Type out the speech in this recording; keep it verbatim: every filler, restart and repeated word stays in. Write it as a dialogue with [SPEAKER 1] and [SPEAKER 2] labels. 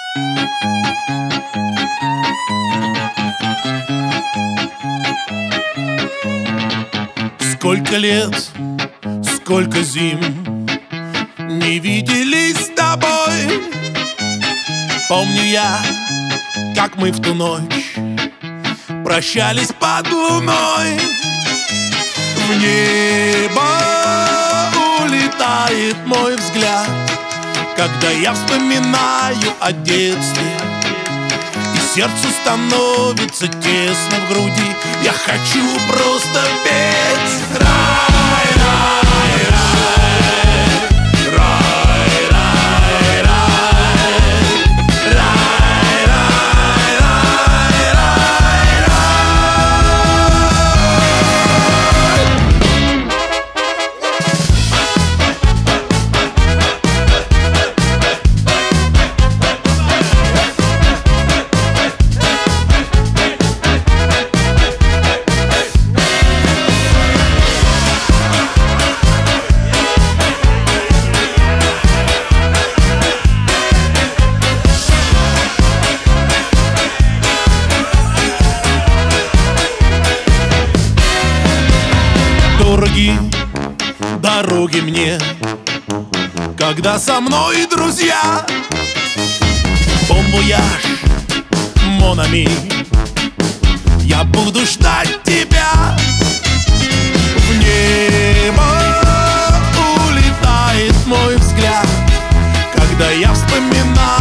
[SPEAKER 1] Сколько лет, сколько зим не виделись с тобой. Помню я, как мы в ту ночь прощались под луной. В небо улетает мой взгляд, когда я вспоминаю о детстве, и сердцу становится тесно в груди. Я хочу просто петь. Рай, рай, рай, рай, рай, рай, рай, рай, рай, рай, дороги дороги мне, когда со мной друзья. Бон вояж, мон ами, я буду ждать тебя. В небо улетает мой взгляд, когда я вспоминаю